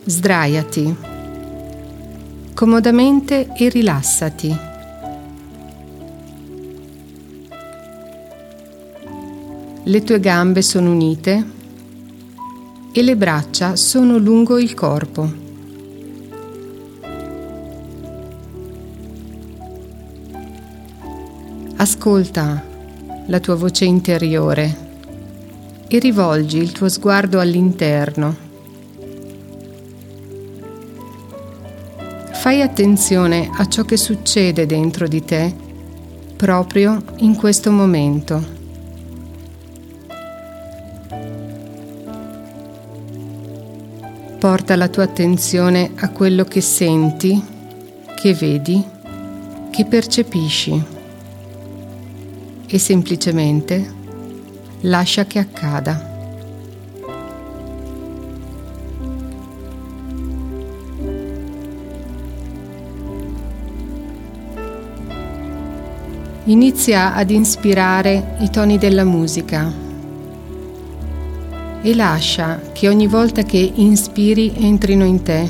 Sdraiati comodamente e rilassati. Le tue gambe sono unite e le braccia sono lungo il corpo. Ascolta la tua voce interiore e rivolgi il tuo sguardo all'interno. Fai attenzione a ciò che succede dentro di te proprio in questo momento. Porta la tua attenzione a quello che senti, che vedi, che percepisci e semplicemente lascia che accada. Inizia ad inspirare i toni della musica e lascia che ogni volta che inspiri entrino in te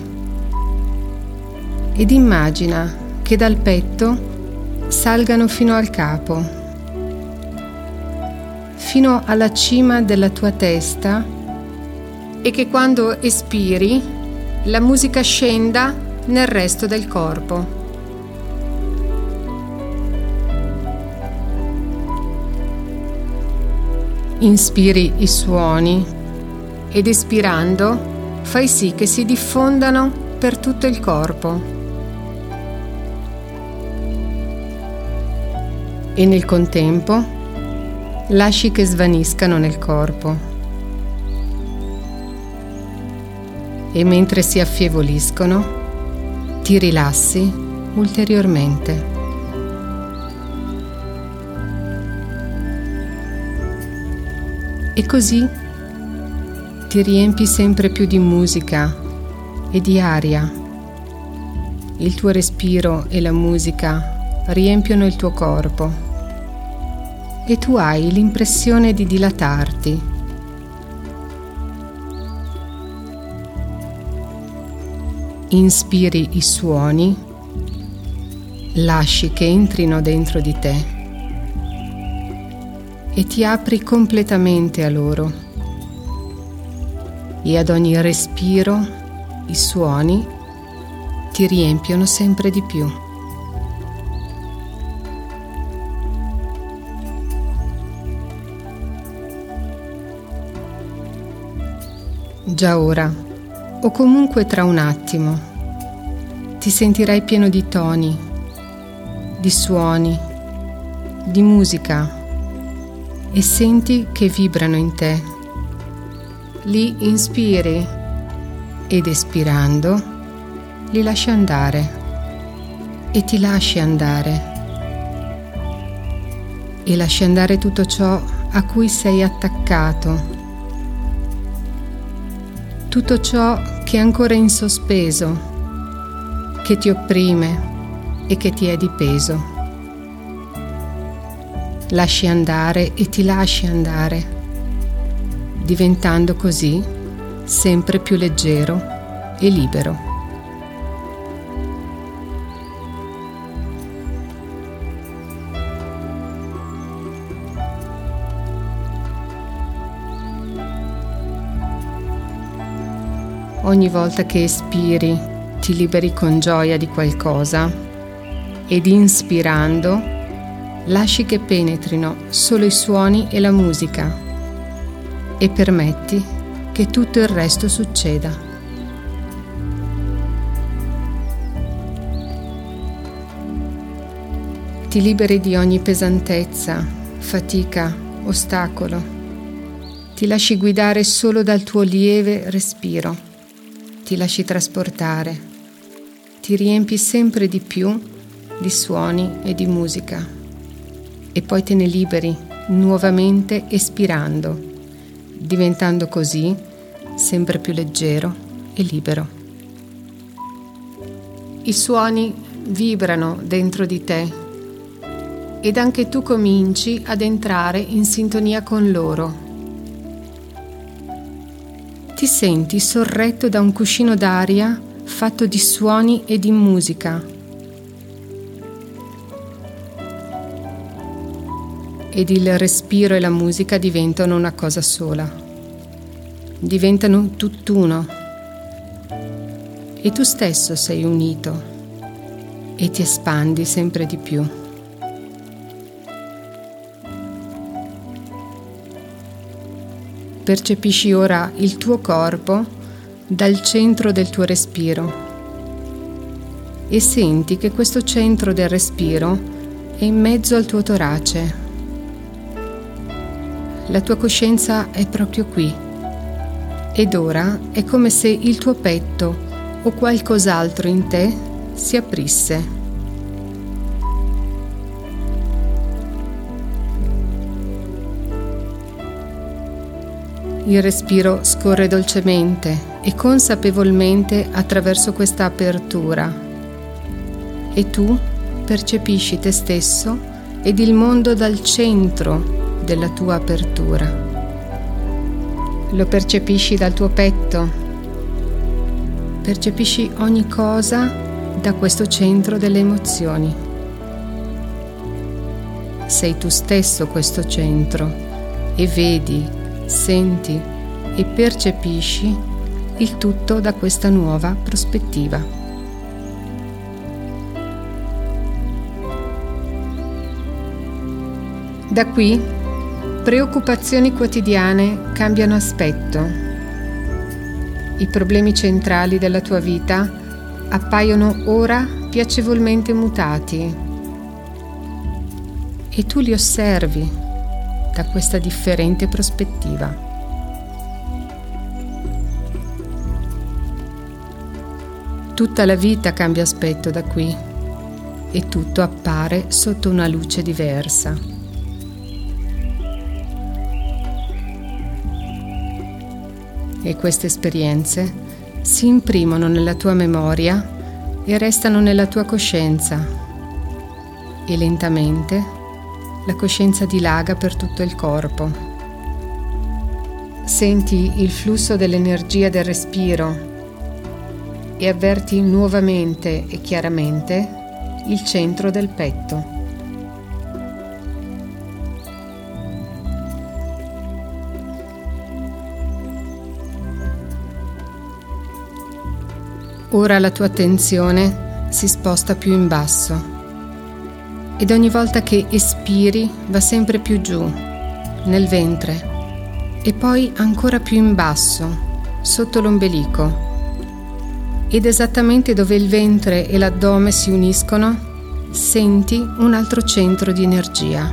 ed immagina che dal petto salgano fino al capo, fino alla cima della tua testa e che quando espiri la musica scenda nel resto del corpo. Inspiri i suoni ed espirando fai sì che si diffondano per tutto il corpo. E nel contempo lasci che svaniscano nel corpo. E mentre si affievoliscono, ti rilassi ulteriormente. E così ti riempi sempre più di musica e di aria. Il tuo respiro e la musica riempiono il tuo corpo e tu hai l'impressione di dilatarti. Inspiri i suoni, lasci che entrino dentro di te e ti apri completamente a loro. E ad ogni respiro i suoni ti riempiono sempre di più. Già ora, o comunque tra un attimo, ti sentirai pieno di toni, di suoni, di musica e senti che vibrano in te. Li inspiri ed espirando li lasci andare e ti lasci andare e lasci andare tutto ciò a cui sei attaccato, tutto ciò che è ancora in sospeso, che ti opprime e che ti è di peso. Lasci andare e ti lasci andare, diventando così sempre più leggero e libero. Ogni volta che espiri ti liberi con gioia di qualcosa ed inspirando lasci che penetrino solo i suoni e la musica e permetti che tutto il resto succeda. Ti liberi di ogni pesantezza, fatica, ostacolo. Ti lasci guidare solo dal tuo lieve respiro. Ti lasci trasportare. Ti riempi sempre di più di suoni e di musica. E poi te ne liberi nuovamente espirando, diventando così sempre più leggero e libero. I suoni vibrano dentro di te ed anche tu cominci ad entrare in sintonia con loro. Ti ti senti sorretto da un cuscino d'aria fatto di suoni e di musica. Ed il respiro e la musica diventano una cosa sola. Diventano tutt'uno. E tu stesso sei unito e ti espandi sempre di più. Percepisci ora il tuo corpo dal centro del tuo respiro e senti che questo centro del respiro è in mezzo al tuo torace. La tua coscienza è proprio qui ed ora è come se il tuo petto o qualcos'altro in te si aprisse. Il respiro scorre dolcemente e consapevolmente attraverso questa apertura e tu percepisci te stesso ed il mondo dal centro della tua apertura. Lo percepisci dal tuo petto, percepisci ogni cosa da questo centro delle emozioni. Sei tu stesso questo centro e vedi, senti e percepisci il tutto da questa nuova prospettiva. Da qui, preoccupazioni quotidiane cambiano aspetto. I problemi centrali della tua vita appaiono ora piacevolmente mutati e tu li osservi da questa differente prospettiva. Tutta la vita cambia aspetto da qui e tutto appare sotto una luce diversa. E queste esperienze si imprimono nella tua memoria e restano nella tua coscienza e lentamente la coscienza dilaga per tutto il corpo. Senti il flusso dell'energia del respiro e avverti nuovamente e chiaramente il centro del petto. Ora la tua attenzione si sposta più in basso. Ed ogni volta che espiri va sempre più giù, nel ventre, e poi ancora più in basso, sotto l'ombelico. Ed esattamente dove il ventre e l'addome si uniscono, senti un altro centro di energia.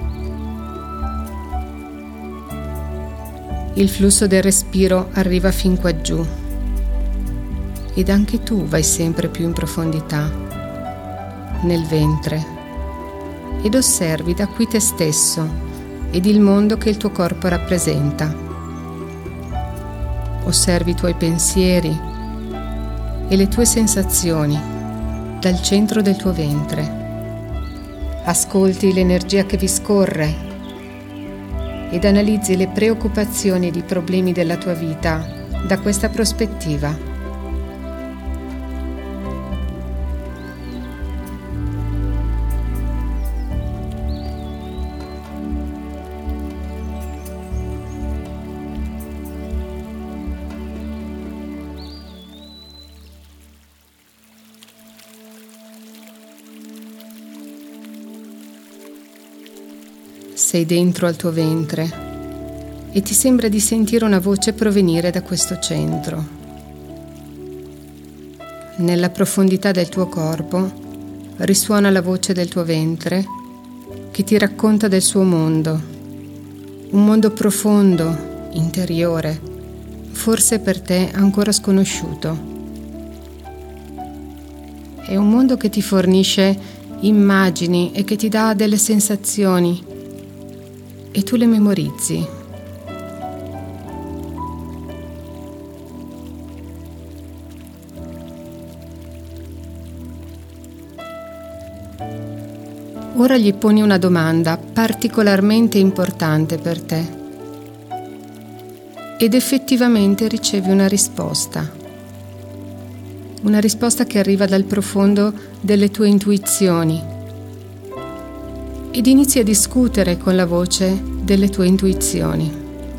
Il flusso del respiro arriva fin qua giù. Ed anche tu vai sempre più in profondità, nel ventre. Ed osservi da qui te stesso ed il mondo che il tuo corpo rappresenta. Osservi i tuoi pensieri e le tue sensazioni dal centro del tuo ventre. Ascolti l'energia che vi scorre ed analizzi le preoccupazioni ed i problemi della tua vita da questa prospettiva. Sei dentro al tuo ventre e ti sembra di sentire una voce provenire da questo centro. Nella profondità del tuo corpo risuona la voce del tuo ventre che ti racconta del suo mondo, un mondo profondo, interiore, forse per te ancora sconosciuto. È un mondo che ti fornisce immagini e che ti dà delle sensazioni e tu le memorizzi. Ora gli poni una domanda particolarmente importante per te. ed effettivamente ricevi una risposta che arriva dal profondo delle tue intuizioni ed inizi a discutere con la voce delle tue intuizioni.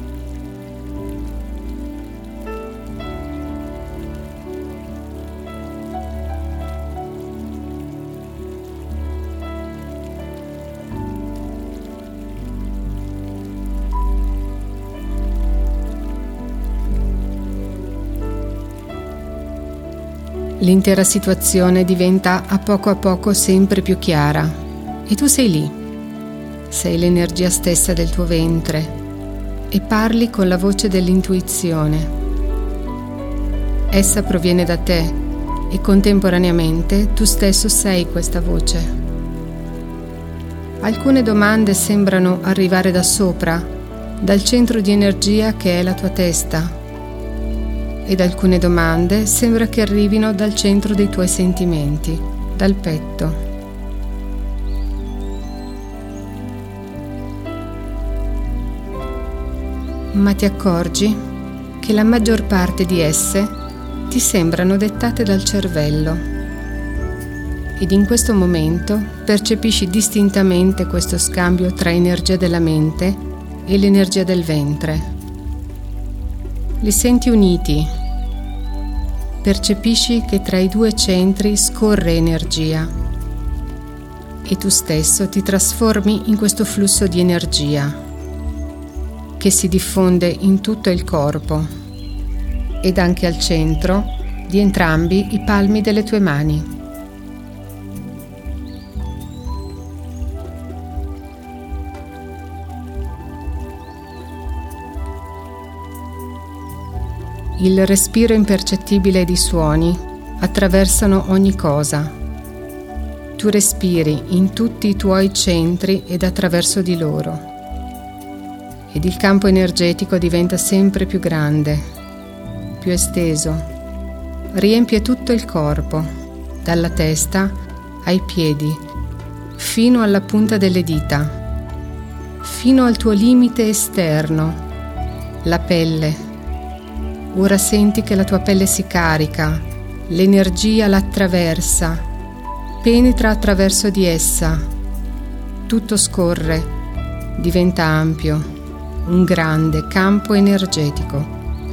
L'intera situazione diventa a poco sempre più chiara e tu sei lì, sei l'energia stessa del tuo ventre e parli con la voce dell'intuizione. Essa proviene da te e contemporaneamente tu stesso sei questa voce. Alcune domande sembrano arrivare da sopra, dal centro di energia che è la tua testa, ed alcune domande sembra che arrivino dal centro dei tuoi sentimenti, dal petto. Ma ti accorgi che la maggior parte di esse ti sembrano dettate dal cervello. Ed in questo momento percepisci distintamente questo scambio tra energia della mente e l'energia del ventre. Li senti uniti. Percepisci che tra i due centri scorre energia e tu stesso ti trasformi in questo flusso di energia che si diffonde in tutto il corpo ed anche al centro di entrambi i palmi delle tue mani. Il respiro impercettibile di suoni attraversano ogni cosa. Tu respiri in tutti i tuoi centri ed attraverso di loro. Ed il campo energetico diventa sempre più grande, più esteso. Riempie tutto il corpo, dalla testa ai piedi, fino alla punta delle dita, fino al tuo limite esterno, la pelle. Ora senti che la tua pelle si carica, l'energia la attraversa, penetra attraverso di essa, tutto scorre, diventa ampio, un grande campo energetico.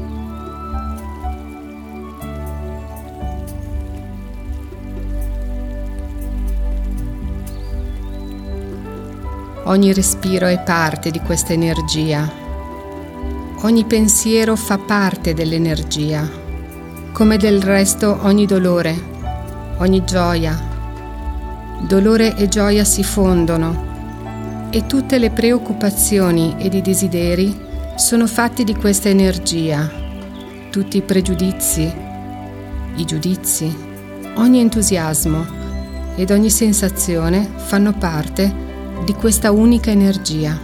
Ogni respiro è parte di questa energia. Ogni pensiero fa parte dell'energia, come del resto ogni dolore, ogni gioia. Dolore e gioia si fondono e tutte le preoccupazioni ed i desideri sono fatti di questa energia. Tutti i pregiudizi, i giudizi, ogni entusiasmo ed ogni sensazione fanno parte di questa unica energia.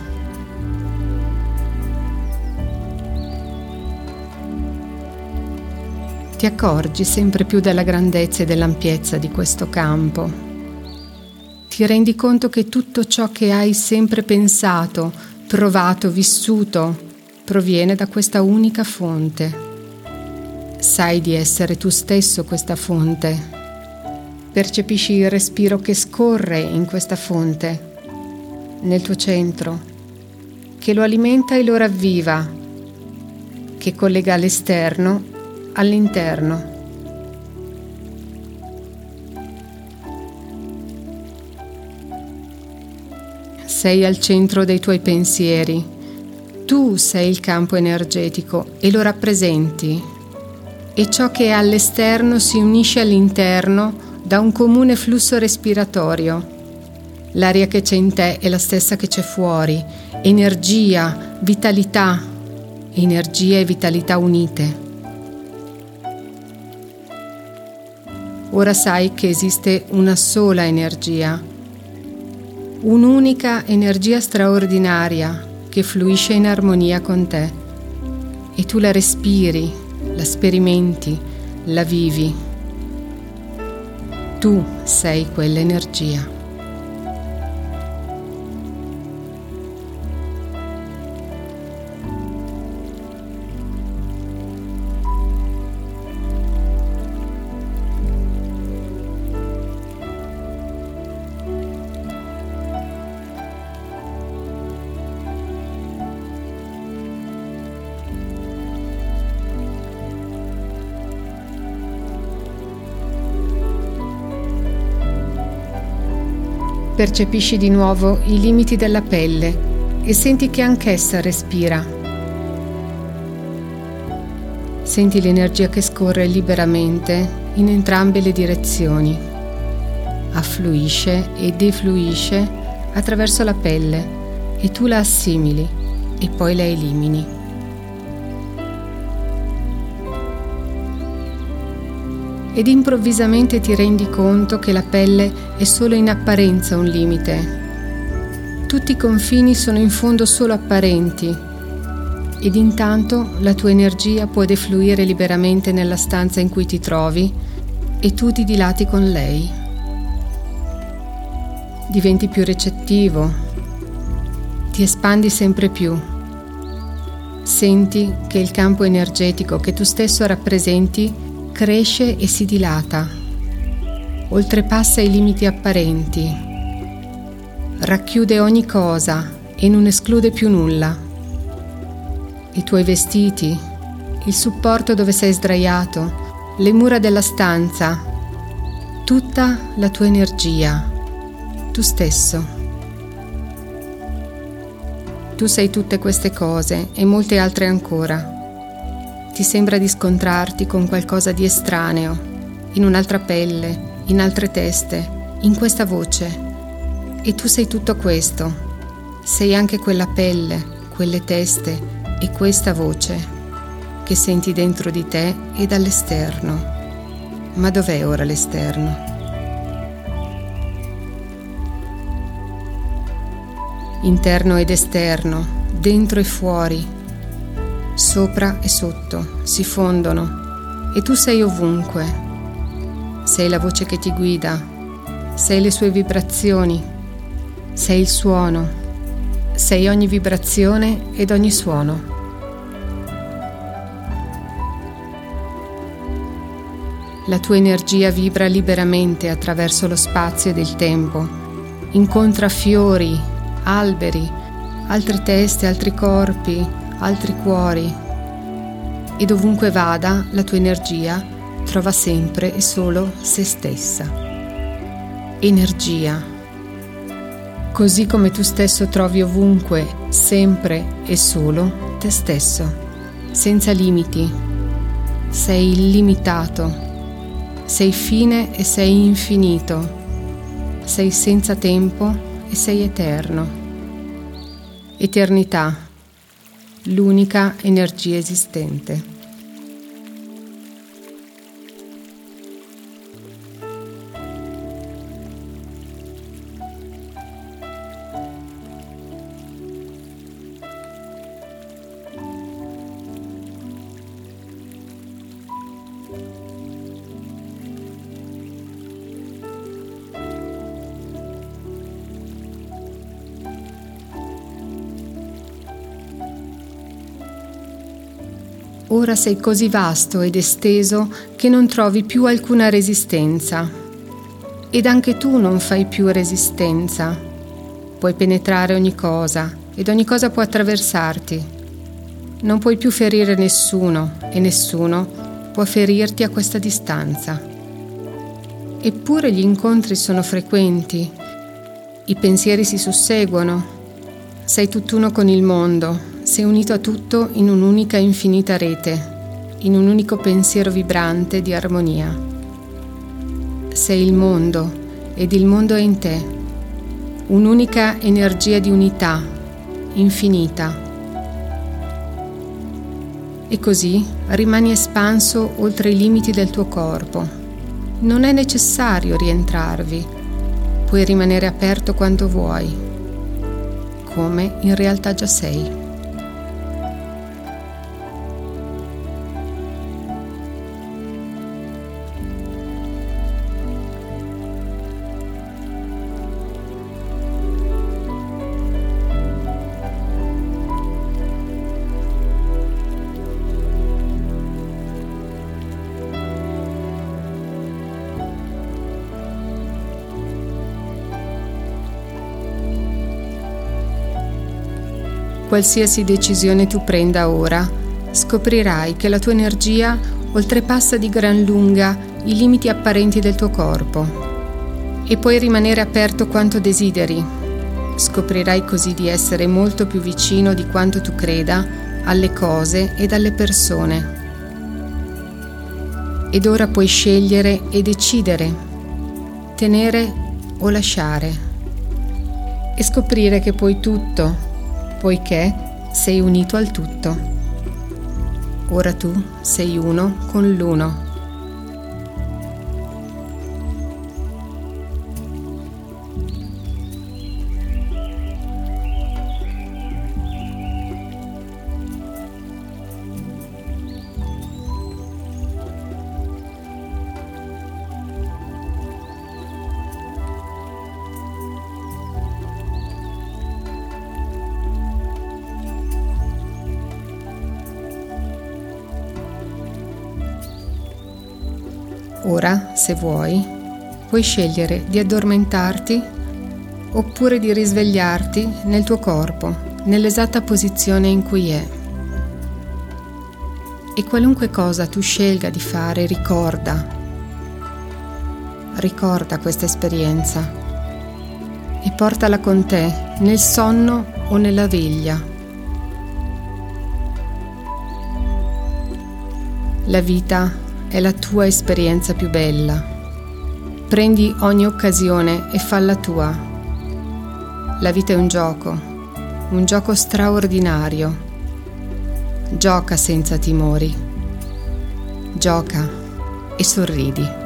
Ti accorgi sempre più della grandezza e dell'ampiezza di questo campo. Ti rendi conto che tutto ciò che hai sempre pensato, provato, vissuto, proviene da questa unica fonte. Sai di essere tu stesso questa fonte. Percepisci il respiro che scorre in questa fonte, nel tuo centro, che lo alimenta e lo ravviva, che collega l'esterno all'interno. Sei al centro dei tuoi pensieri. Tu sei il campo energetico e lo rappresenti. E ciò che è all'esterno si unisce all'interno da un comune flusso respiratorio. L'aria che c'è in te è la stessa che c'è fuori. Energia, vitalità. Energia e vitalità unite. Ora sai che esiste una sola energia, un'unica energia straordinaria che fluisce in armonia con te e tu la respiri, la sperimenti, la vivi. Tu sei quell'energia. Percepisci di nuovo i limiti della pelle e senti che anch'essa respira. Senti l'energia che scorre liberamente in entrambe le direzioni. Affluisce e defluisce attraverso la pelle e tu la assimili e poi la elimini. Ed improvvisamente ti rendi conto che la pelle è solo in apparenza un limite. Tutti i confini sono in fondo solo apparenti ed intanto la tua energia può defluire liberamente nella stanza in cui ti trovi e tu ti dilati con lei. Diventi più recettivo, ti espandi sempre più. Senti che il campo energetico che tu stesso rappresenti cresce e si dilata, oltrepassa i limiti apparenti, racchiude ogni cosa e non esclude più nulla. I tuoi vestiti, il supporto dove sei sdraiato, le mura della stanza, tutta la tua energia, tu stesso. Tu sei tutte queste cose e molte altre ancora. Ti sembra di scontrarti con qualcosa di estraneo, in un'altra pelle, in altre teste, in questa voce. E tu sei tutto questo. Sei anche quella pelle, quelle teste e questa voce che senti dentro di te e dall'esterno. Ma dov'è ora l'esterno? Interno ed esterno, dentro e fuori, sopra e sotto, si fondono e tu sei ovunque. Sei la voce che ti guida, sei le sue vibrazioni, sei il suono, sei ogni vibrazione ed ogni suono. La tua energia vibra liberamente attraverso lo spazio ed il tempo, incontra fiori, alberi, altre teste, altri corpi, altri cuori, e dovunque vada la tua energia trova sempre e solo se stessa. Energia. Così come tu stesso trovi ovunque, sempre e solo te stesso, senza limiti. Sei illimitato, sei fine e sei infinito, sei senza tempo e sei eterno. Eternità. L'unica energia esistente. Ora sei così vasto ed esteso che non trovi più alcuna resistenza. Ed anche tu non fai più resistenza. Puoi penetrare ogni cosa ed ogni cosa può attraversarti. Non puoi più ferire nessuno e nessuno può ferirti a questa distanza. Eppure gli incontri sono frequenti, i pensieri si susseguono. Sei tutt'uno con il mondo. Sei unito a tutto in un'unica infinita rete, in un unico pensiero vibrante di armonia. Sei il mondo ed il mondo è in te, un'unica energia di unità, infinita. E così rimani espanso oltre i limiti del tuo corpo. Non è necessario rientrarvi, puoi rimanere aperto quanto vuoi, come in realtà già sei. Qualsiasi decisione tu prenda ora, scoprirai che la tua energia oltrepassa di gran lunga i limiti apparenti del tuo corpo. E puoi rimanere aperto quanto desideri. Scoprirai così di essere molto più vicino di quanto tu creda alle cose ed alle persone. Ed ora puoi scegliere e decidere, tenere o lasciare, e scoprire che puoi tutto, poiché sei unito al tutto. Ora tu sei uno con l'uno. Ora, se vuoi, puoi scegliere di addormentarti oppure di risvegliarti nel tuo corpo, nell'esatta posizione in cui è. E qualunque cosa tu scelga di fare, ricorda questa esperienza e portala con te nel sonno o nella veglia. La vita è la tua esperienza più bella. Prendi ogni occasione e falla tua. La vita è un gioco straordinario. Gioca senza timori. Gioca e sorridi.